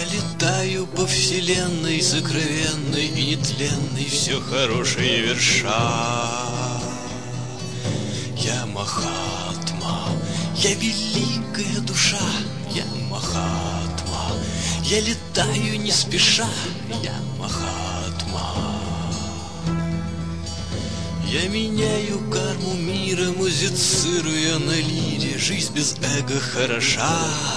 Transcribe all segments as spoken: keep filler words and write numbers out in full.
летаю по вселенной сокровенной и нетленной, все хорошее верша. Я Махатма, я великая душа, я Махатма, я летаю не спеша, я Махатма. Я меняю карму мира, музицируя на лире, жизнь без эго хороша.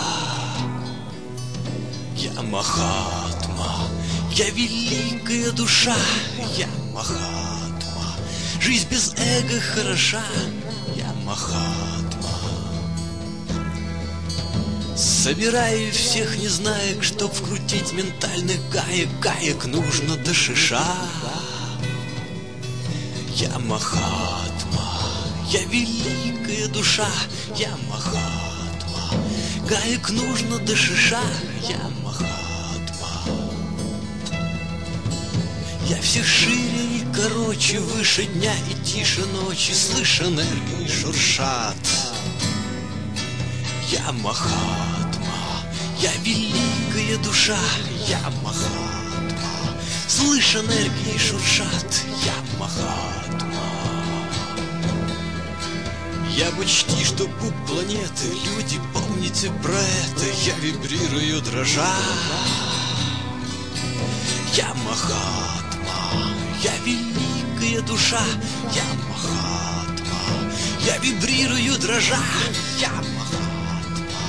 Я Махатма, я великая душа, я Махатма, жизнь без эго хороша, я Махатма. Собираю всех незнаек, чтоб вкрутить ментальных гаек, гаек нужно до шиша. Я Махатма, я великая душа, я Махатма, гаек нужно до шиша, я Махатма. Я всех шире и короче, выше дня и тише ночи, слышь, энергии шуршат. Я Махатма, я великая душа, я Махатма, слышь, энергии шуршат, я Махатма. Я почти что пуп планеты, люди, помните про это, я вибрирую дрожа. Я Махатма, я великая душа, я Махатма, я вибрирую дрожа, я Махатма.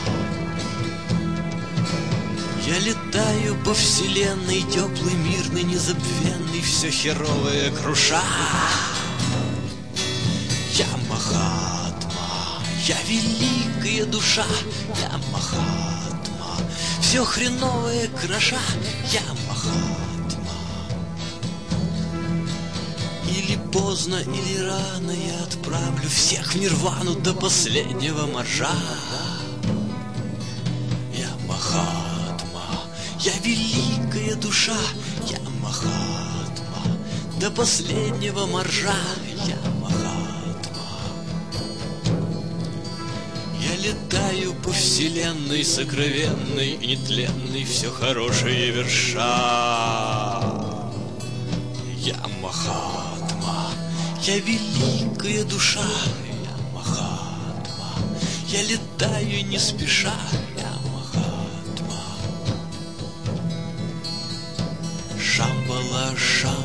Я летаю по вселенной, теплый, мирный, незабвенный, все херовое круша. Я Махатма, я великая душа, я Махатма, все хреновое кроша, я Махатма. Или поздно, или рано я отправлю всех в нирвану до последнего моржа. Я Махатма, я великая душа, я Махатма, до последнего моржа, я Махатма. Я летаю по вселенной сокровенной и нетленной, все хорошее верша. Я Махатма, я великая душа, я Махатма, я летаю не спеша, я Махатма. Шамбала, Шамбала.